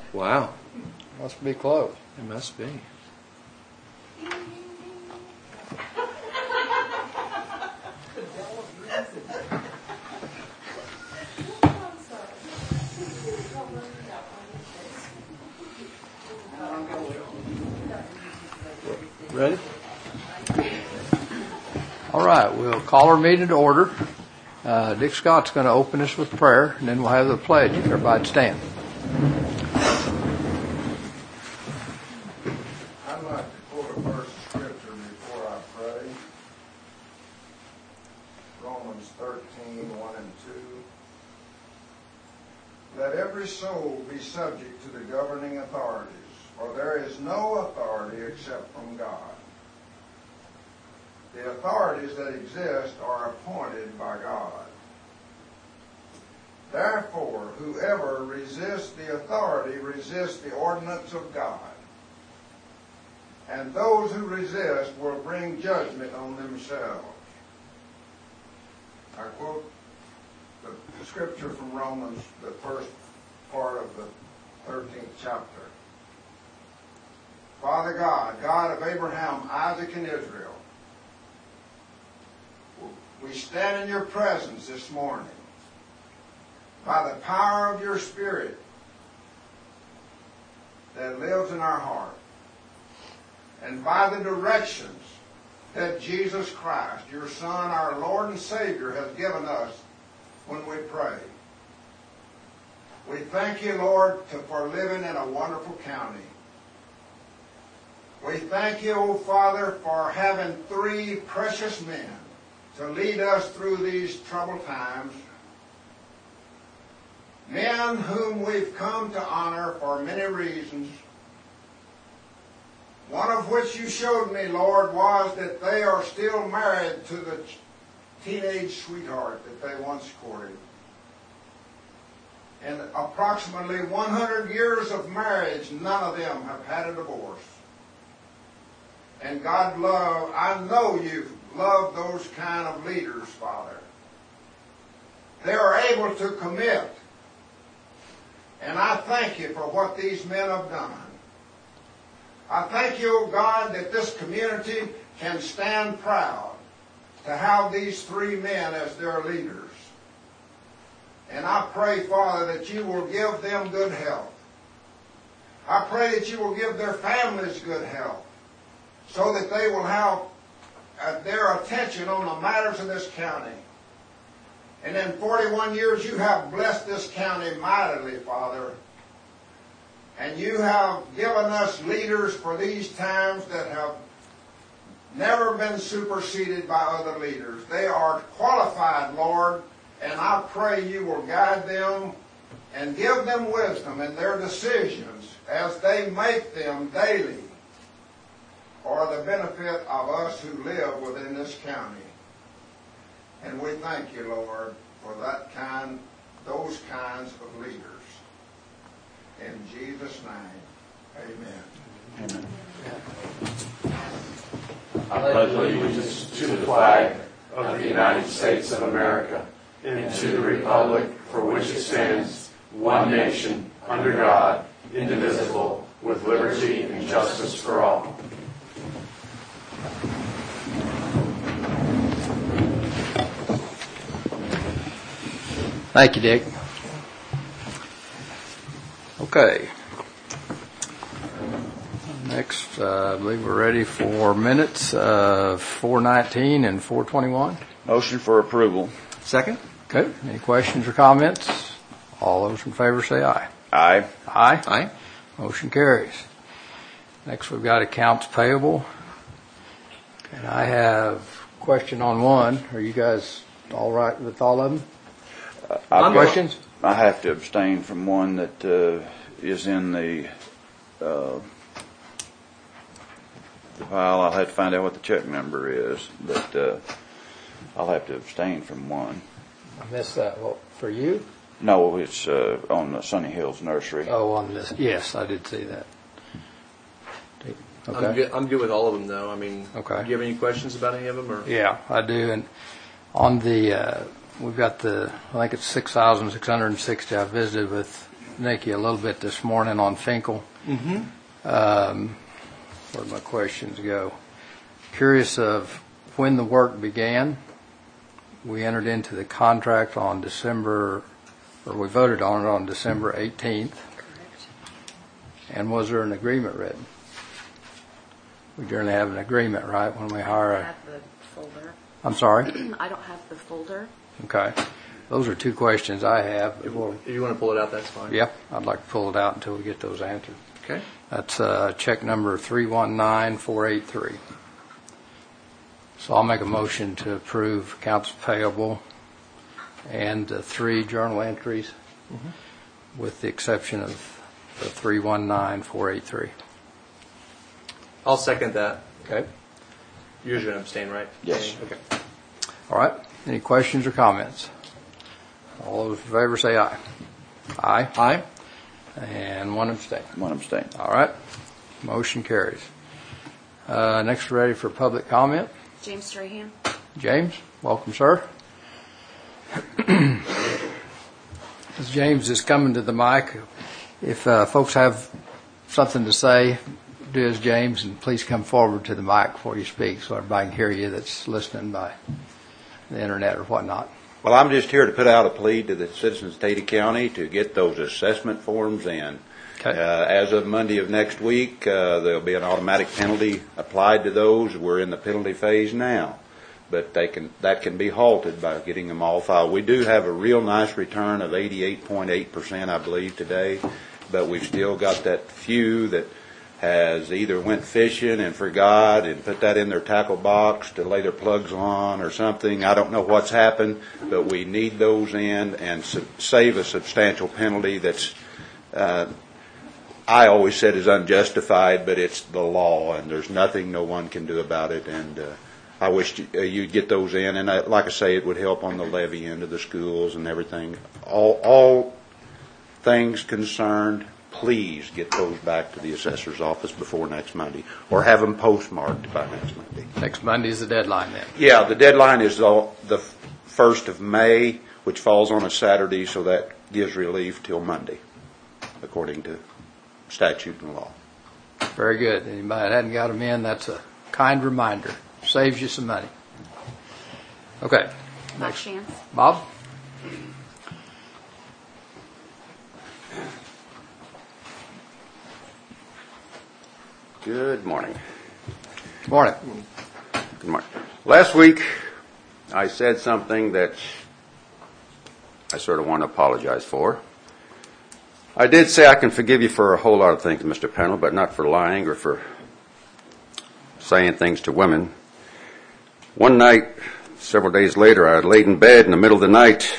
Wow. Must be close. It must be. Ready? All right, we'll call our meeting to order. Dick Scott's going to open us with prayer, and then we'll have the pledge. Everybody stand. I'd like to quote a verse of scripture before I pray. Romans 13:1 and 2. Let every soul be subject to the governing authorities, for there is no authority except from God. The authorities that exist are appointed by God. Therefore, whoever resists the authority resists the ordinance of God. And those who resist will bring judgment on themselves. I quote the scripture from Romans, the first part of the 13th chapter. Father God, God of Abraham, Isaac, and Israel, we stand in your presence this morning by the power of your Spirit that lives in our heart and by the directions that Jesus Christ, your Son, our Lord and Savior, has given us when we pray. We thank you, Lord, for living in a wonderful county. We thank you, O Father, for having three precious men to lead us through these troubled times. Men whom we've come to honor for many reasons. One of which you showed me, Lord, was that they are still married to the teenage sweetheart that they once courted. In approximately 100 years of marriage, none of them have had a divorce. And God I know you've loved those kind of leaders, Father. They are able to commit. And I thank you for what these men have done. I thank you, O God, that this community can stand proud to have these three men as their leaders. And I pray, Father, that you will give them good health. I pray that you will give their families good health, so that they will have their attention on the matters of this county. And in 41 years, you have blessed this county mightily, Father. And you have given us leaders for these times that have never been superseded by other leaders. They are qualified, Lord, and I pray you will guide them and give them wisdom in their decisions as they make them daily for the benefit of us who live within this county. And we thank you, Lord, for those kinds of leaders. In Jesus' name, amen. Amen. I pledge allegiance to the flag of the United States of America and to the republic for which it stands, one nation, under God, indivisible, with liberty and justice for all. Thank you, Dick. Okay. Next, I believe we're ready for minutes of 4:19 and 4:21. Motion for approval. Second? Okay. Any questions or comments? All those in favor say aye. Aye. Aye. Aye. Motion carries. Next, we've got accounts payable. And I have a question on one. Are you guys all right with all of them? Questions? I have to abstain from one that is in the file. I'll have to find out what the check number is, but I'll have to abstain from one. I missed that. Well, for you? No, it's on the Sunny Hills Nursery. Oh, on this. Yes, I did see that. Okay. I'm good with all of them, though. I mean, Okay. Do you have any questions about any of them? Or? Yeah, I do. And on the, we've got I think it's 6,660. I visited with Nikki a little bit this morning on Finkel. Where'd my questions go? Curious of when the work began. We entered into the contract on December, or we voted on it on December 18th. And was there an agreement written? We generally have an agreement, right, when we hire I have the folder. I'm sorry? I don't have the folder. Okay. Those are two questions I have. If you want to pull it out, that's fine. Yep, I'd like to pull it out until we get those answered. Okay. That's check number 319483. So I'll make a motion to approve accounts payable and 3 journal entries, with the exception of the 319483. I'll second that. Okay. You're going to abstain, right? Yes. Okay. All right. Any questions or comments? All those in favor say aye. Aye. Aye. And one abstain. One abstain. All right. Motion carries. Next, we're ready for public comment. James Strahan. James, welcome, sir. As James is coming to the mic, if folks have something to say, do as James, and please come forward to the mic before you speak so everybody can hear you that's listening by the internet or whatnot. Well, I'm just here to put out a plea to the citizens of Ada County to get those assessment forms in. Okay. As of Monday of next week, there'll be an automatic penalty applied to those. We're in the penalty phase now, but that can be halted by getting them all filed. We do have a real nice return of 88.8%, I believe, today, but we've still got that few that has either went fishing and forgot and put that in their tackle box to lay their plugs on or something. I don't know what's happened, but we need those in and save a substantial penalty that's, I always said is unjustified, but it's the law and there's nothing no one can do about it. And I wish you'd get those in. And like I say, it would help on the levy end of the schools and everything. All things concerned, please get those back to the assessor's office before next Monday, or have them postmarked by next Monday. Next Monday is the deadline then. Yeah, the deadline is the 1st of May, which falls on a Saturday, so that gives relief till Monday, according to statute and law. Very good. Anybody that hadn't got them in, that's a kind reminder. Saves you some money. Okay. Bob Chance. Bob? Good morning. Morning. Good morning. Last week, I said something that I sort of want to apologize for. I did say I can forgive you for a whole lot of things, Mr. Pennell, but not for lying or for saying things to women. One night, several days later, I laid in bed in the middle of the night.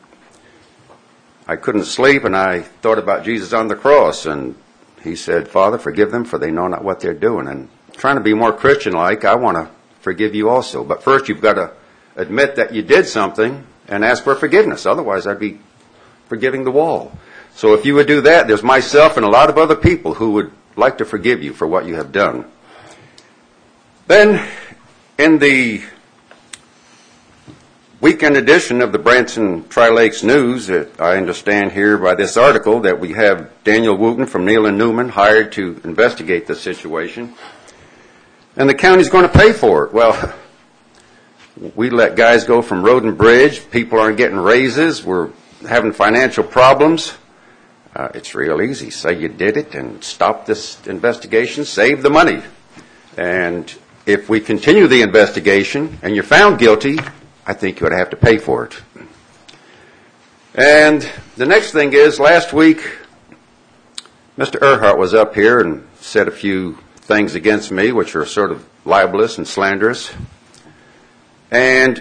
I couldn't sleep, and I thought about Jesus on the cross, and he said, Father, forgive them, for they know not what they're doing. And trying to be more Christian-like, I want to forgive you also. But first, you've got to admit that you did something and ask for forgiveness. Otherwise, I'd be forgiving the wall. So if you would do that, there's myself and a lot of other people who would like to forgive you for what you have done. Then, in the weekend edition of the Branson Tri-Lakes News, I understand here by this article that we have Daniel Wooten from Neal and Newman hired to investigate the situation. And the county's going to pay for it. Well, we let guys go from road and bridge. People aren't getting raises. We're having financial problems. It's real easy. Say you did it and stop this investigation, save the money. And if we continue the investigation and you're found guilty, I think you would have to pay for it. And the next thing is, last week, Mr. Earhart was up here and said a few things against me, which are sort of libelous and slanderous. And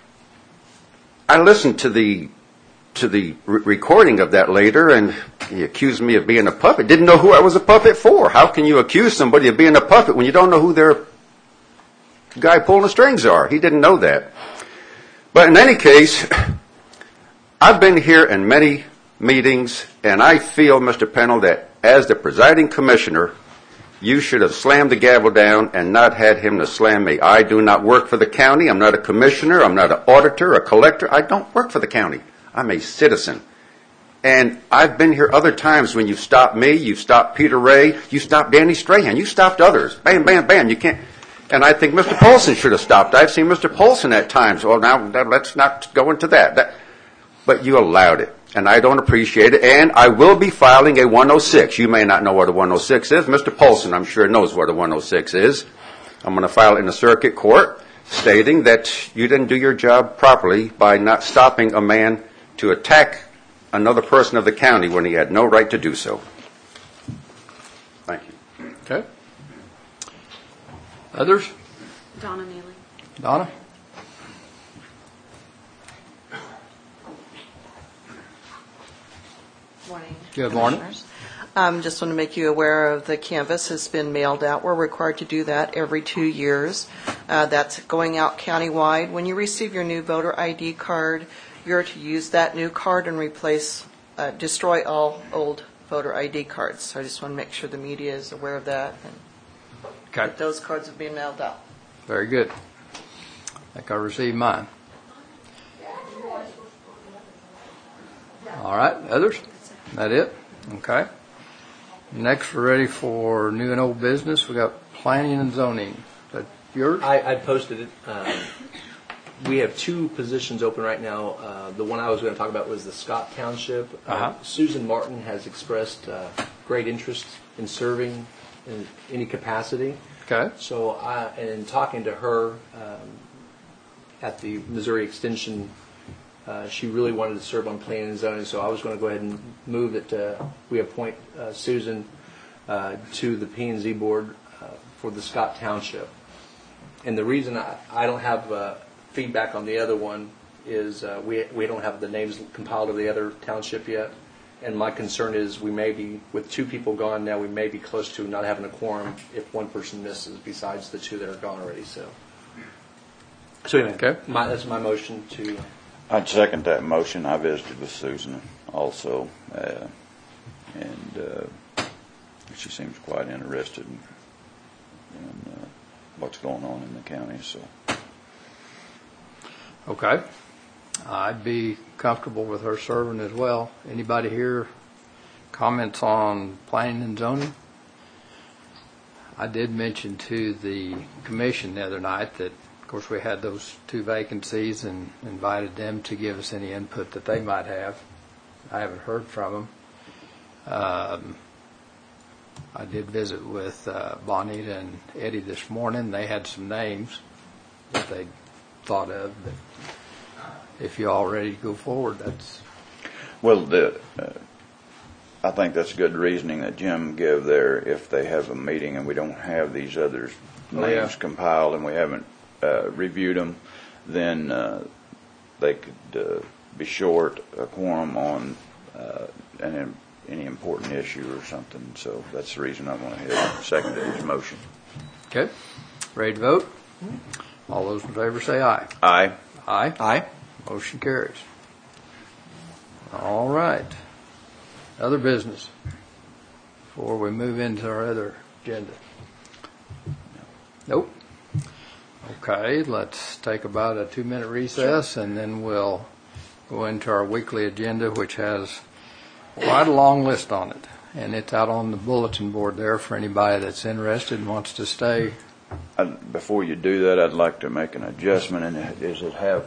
I listened to the recording of that later, and he accused me of being a puppet. Didn't know who I was a puppet for. How can you accuse somebody of being a puppet when you don't know who their guy pulling the strings are? He didn't know that. But in any case, I've been here in many meetings, and I feel, Mr. Pennell, that as the presiding commissioner, you should have slammed the gavel down and not had him to slam me. I do not work for the county. I'm not a commissioner. I'm not an auditor, a collector. I don't work for the county. I'm a citizen. And I've been here other times when you've stopped me, you've stopped Peter Ray, you stopped Danny Strahan, you stopped others. Bam, bam, bam. You can't. And I think Mr. Polson should have stopped. I've seen Mr. Polson at times. Well, now let's not go into that. But you allowed it, and I don't appreciate it. And I will be filing a 106. You may not know what a 106 is. Mr. Polson, I'm sure, knows what a 106 is. I'm going to file it in the circuit court stating that you didn't do your job properly by not stopping a man to attack another person of the county when he had no right to do so. Thank you. Okay. Others? Donna Neely. Donna? Morning. Good morning. Commissioners. Just want to make you aware of the canvas has been mailed out. We're required to do that every 2 years. That's going out countywide. When you receive your new voter ID card, you're to use that new card and destroy all old voter ID cards. So I just want to make sure the media is aware of that and Okay. that those cards have been mailed out. Very good. I think I received mine. All right. Others? That it? Okay. Next, we're ready for new and old business. We got planning and zoning. Is that yours? I posted it. We have 2 positions open right now. The one I was going to talk about was the Scott Township. Susan Martin has expressed great interest in serving in any capacity. Okay. So, and in talking to her at the Missouri Extension, she really wanted to serve on planning and zoning. So I was going to go ahead and move that we appoint Susan to the P&Z board for the Scott Township. And the reason I don't have feedback on the other one is we don't have the names compiled of the other township yet. And my concern is we may be, with 2 people gone now, we may be close to not having a quorum if one person misses besides the 2 that are gone already. So anyway, Okay. That's my motion to... I'd second that motion. I visited with Susan also, and she seems quite interested in what's going on in the county. So, Okay. I'd be comfortable with her serving as well. Anybody here comments on planning and zoning? I did mention to the commission the other night that, of course, we had those 2 vacancies and invited them to give us any input that they might have. I haven't heard from them. I did visit with Bonita and Eddie this morning. They had some names that they thought of. But if you're all ready to go forward, that's... well, I think that's good reasoning that Jim gave there. If they have a meeting and we don't have these other names compiled and we haven't reviewed them, then they could be short a quorum on any important issue or something. So that's the reason I went ahead and seconded his motion. Okay. Ready to vote? All those in favor say aye. Aye. Aye. Aye. Motion carries. All right. Other business before we move into our other agenda. Nope. Okay, let's take about a 2-minute recess, and then we'll go into our weekly agenda, which has quite a long list on it. And it's out on the bulletin board there for anybody that's interested and wants to stay. Before you do that, I'd like to make an adjustment, and is it have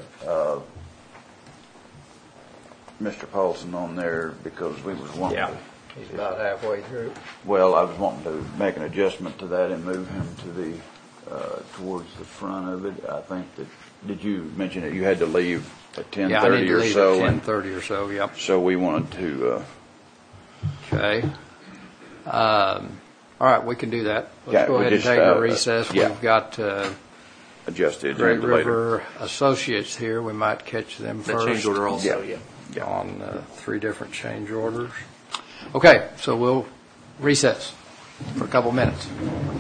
Mr. Paulson on there, because we was wanting to. He's about halfway through. Well, I was wanting to make an adjustment to that and move him to the towards the front of it. I think that, did you mention that you had to leave at 10:30 Yeah, I need to or leave so? at 10:30 or so. Yep. So we wanted to. Okay. All right, we can do that. Let's Yeah, go we ahead and just, take a recess. yeah. We've got Adjust the Great agenda later. River Associates here. We might catch them The first. change order also, Yeah. yeah. On 3 different change orders. Okay, so we'll recess for a couple minutes.